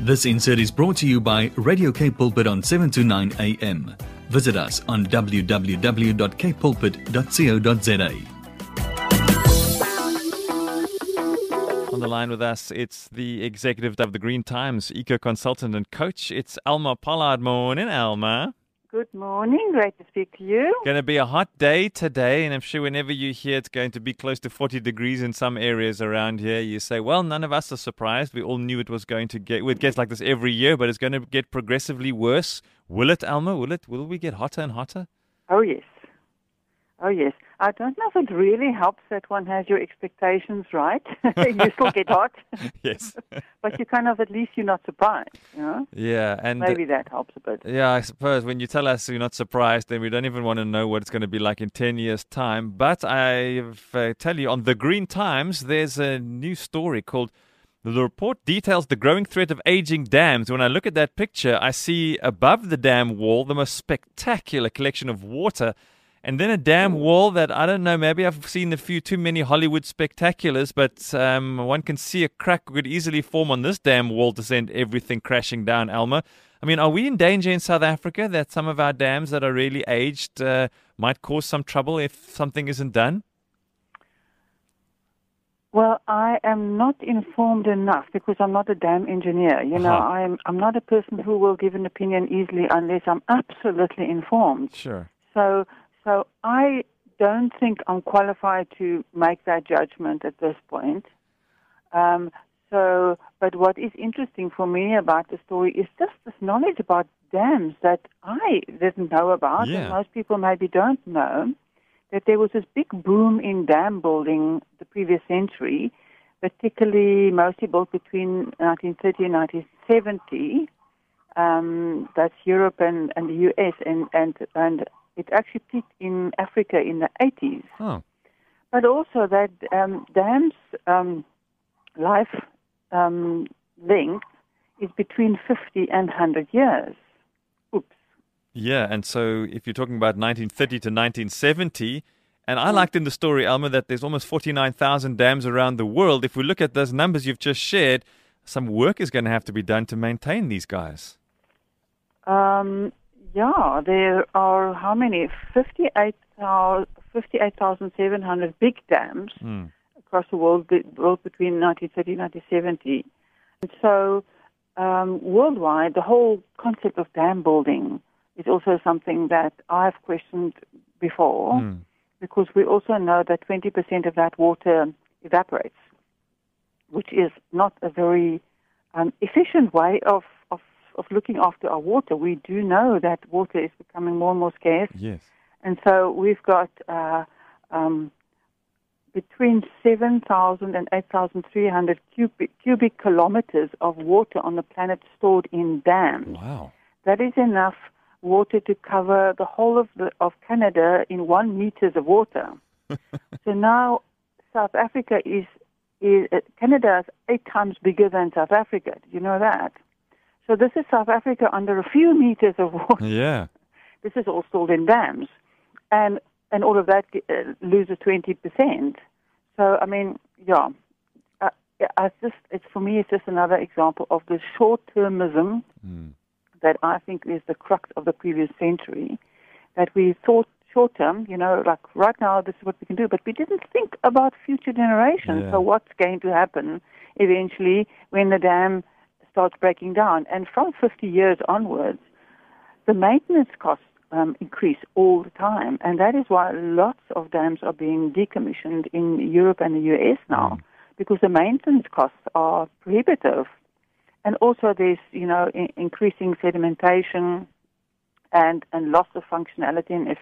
This insert is brought to you by Radio Cape Pulpit on 7 to 9 a.m. Visit us on www.capepulpit.co.za. On the line with us, it's the executive of the Green Times, eco-consultant and coach. It's Alma Pollard. Morning, Alma. Good morning. Great to speak to you. Going to be a hot day today, and I'm sure whenever you hear it's going to be close to 40 degrees in some areas around here, you say, well, none of us are surprised. We all knew it was going to get, it gets like this every year, but it's going to get progressively worse. Will it, Alma? Will we get hotter and hotter? Oh, yes. Oh, yes. I don't know if it really helps that one has your expectations right. You still get hot. Yes. But you kind of, at least you're not surprised, you know? Yeah. And maybe that helps a bit. Yeah, I suppose when you tell us you're not surprised, then we don't even want to know what it's going to be like in 10 years' time. But I tell you, on the Green Times, there's a new story called The Report Details the Growing Threat of Aging Dams. When I look at that picture, I see above the dam wall the most spectacular collection of water. And then a dam wall that, I don't know, maybe I've seen a few too many Hollywood spectaculars, but one can see a crack could easily form on this dam wall to send everything crashing down, Alma. I mean, are we in danger in South Africa that some of our dams that are really aged might cause some trouble if something isn't done? Well, I am not informed enough because I'm not a dam engineer. You know, I'm not a person who will give an opinion easily unless I'm absolutely informed. Sure. So I don't think I'm qualified to make that judgment at this point. But what is interesting for me about the story is just this knowledge about dams that I didn't know about, and most people maybe don't know, that there was this big boom in dam building the previous century, particularly mostly built between 1930 and 1970. That's Europe and the U.S. and it actually peaked in Africa in the 80s. Oh. But also that dams' life length is between 50 and 100 years. Oops. Yeah, and so if you're talking about 1930 to 1970, and I liked in the story, Alma, that there's almost 49,000 dams around the world. If we look at those numbers you've just shared, some work is going to have to be done to maintain these guys. Yeah, there are how many? 58,700 big dams across the world between 1930 and 1970. And so worldwide, the whole concept of dam building is also something that I've questioned before because we also know that 20% of that water evaporates, which is not a very efficient way of looking after our water. We do know that water is becoming more and more scarce. Yes. And so we've got between 7,000 and 8,300 cubic kilometers of water on the planet stored in dams. Wow. That is enough water to cover the whole of Canada in 1 meter of water. So now South Africa Canada is 8 times bigger than South Africa. Did you know that? So this is South Africa under a few meters of water. Yeah. This is all stored in dams. And all of that loses 20%. So, I mean, for me, it's just another example of the short-termism that I think is the crux of the previous century, that we thought short-term, you know, like right now this is what we can do, but we didn't think about future generations. Yeah. So what's going to happen eventually when the dam starts breaking down? And from 50 years onwards, the maintenance costs increase all the time. And that is why lots of dams are being decommissioned in Europe and the US now, because the maintenance costs are prohibitive. And also there's, you know, increasing sedimentation and loss of functionality and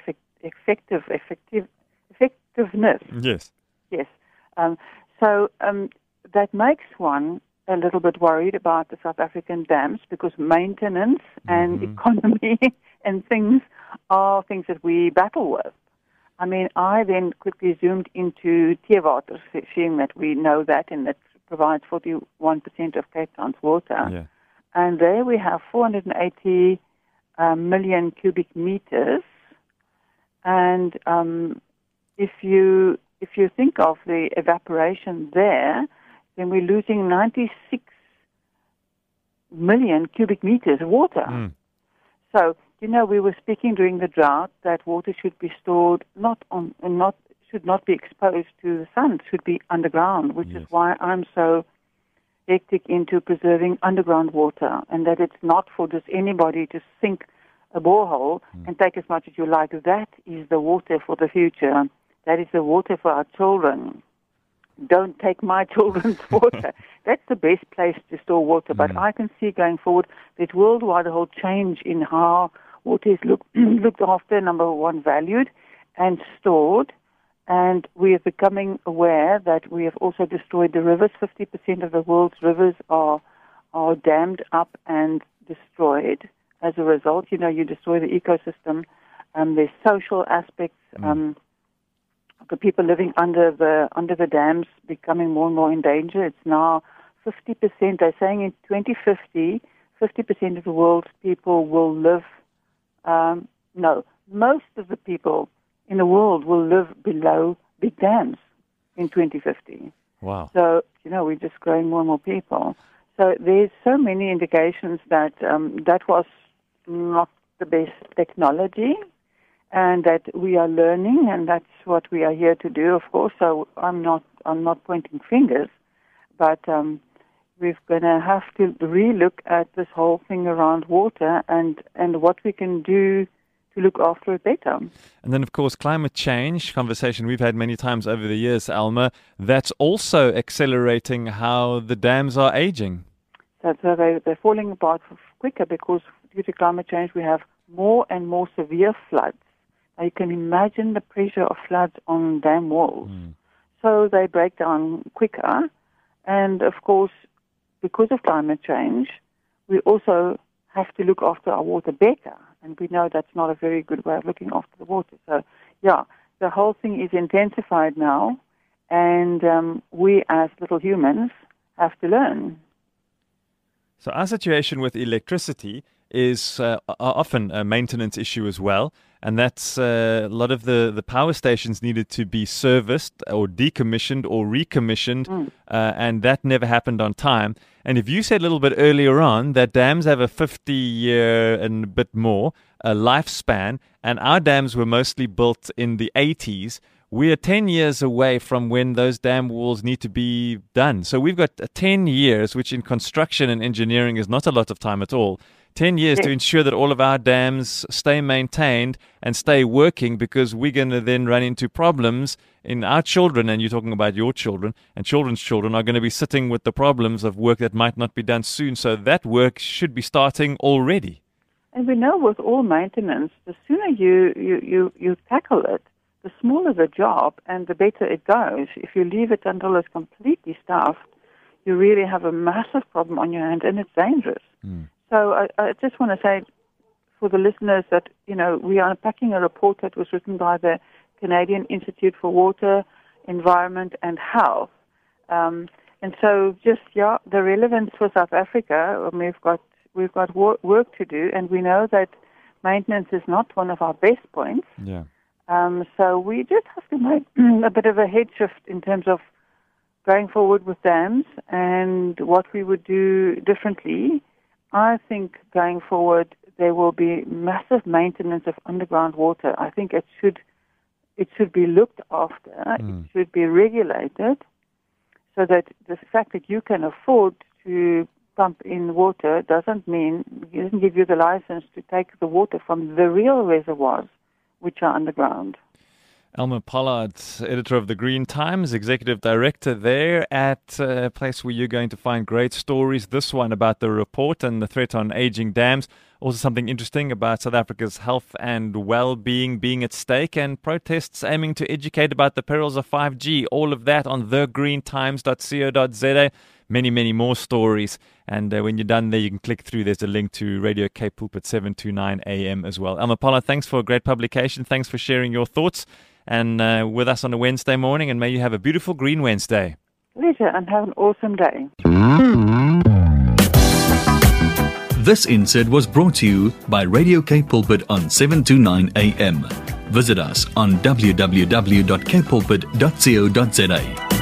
effectiveness. Yes. Yes. So that makes one a little bit worried about the South African dams because maintenance and economy and things are things that we battle with. I mean, I then quickly zoomed into Theewater, seeing that we know that and that provides 41% of Cape Town's water. Yeah. And there we have 480 million cubic meters. And if you think of the evaporation there, then we're losing 96 million cubic meters of water. So, we were speaking during the drought that water should be stored should not be exposed to the sun, it should be underground, which is why I'm so hectic into preserving underground water, and that it's not for just anybody to sink a borehole and take as much as you like. That is the water for the future. That is the water for our children. Don't take my children's water. That's the best place to store water. But I can see going forward that worldwide a whole change in how water is looked after, number one, valued and stored. And we are becoming aware that we have also destroyed the rivers. 50% of the world's rivers are dammed up and destroyed. As a result, you destroy the ecosystem. There's social aspects. The people living under the dams becoming more and more in danger. It's now 50%. They're saying in 2050, 50% of the world's people will live. Most of the people in the world will live below big dams in 2050. Wow. So, we're just growing more and more people. So there's so many indications that that was not the best technology and that we are learning, and that's what we are here to do, of course. So I'm not pointing fingers, but we're going to have to relook at this whole thing around water and what we can do to look after it better. And then, of course, climate change, conversation we've had many times over the years, Alma, that's also accelerating how the dams are aging. So they're falling apart quicker because due to climate change we have more and more severe floods. Now you can imagine the pressure of floods on dam walls. So they break down quicker. And, of course, because of climate change, we also have to look after our water better. And we know that's not a very good way of looking after the water. So, the whole thing is intensified now, and we as little humans have to learn. So our situation with electricity is often a maintenance issue as well, and that's a lot of the power stations needed to be serviced or decommissioned or recommissioned, and that never happened on time. And if you said a little bit earlier on that dams have a 50-year and a bit more lifespan, and our dams were mostly built in the 80s, we are 10 years away from when those dam walls need to be done. So we've got 10 years, which in construction and engineering is not a lot of time at all. 10 years to ensure that all of our dams stay maintained and stay working, because we're going to then run into problems in our children, and you're talking about your children, and children's children are going to be sitting with the problems of work that might not be done soon. So that work should be starting already. And we know with all maintenance, the sooner you tackle it, the smaller the job and the better it goes. If you leave it until it's completely stuffed, you really have a massive problem on your hands, and it's dangerous. So I just want to say for the listeners that, we are unpacking a report that was written by the Canadian Institute for Water, Environment and Health. And so the relevance for South Africa, we've got work to do, and we know that maintenance is not one of our best points. Yeah. So we just have to make a bit of a head shift in terms of going forward with dams and what we would do differently. I think going forward there will be massive maintenance of underground water. I think it should be looked after. It should be regulated, so that the fact that you can afford to pump in water doesn't give you the license to take the water from the real reservoirs, which are underground. Alma Pollard, editor of the Green Times, executive director there at a place where you're going to find great stories. This one about the report and the threat on aging dams. Also something interesting about South Africa's health and well-being being at stake, and protests aiming to educate about the perils of 5G. All of that on thegreentimes.co.za. Many, many more stories. And when you're done there, you can click through. There's a link to Radio Cape Pulpit 729 AM as well. Alma Pollard, thanks for a great publication. Thanks for sharing your thoughts and with us on a Wednesday morning. And may you have a beautiful Green Wednesday. Pleasure, and have an awesome day. This insert was brought to you by Radio Cape Pulpit on 729 AM. Visit us on www.capepulpit.co.za.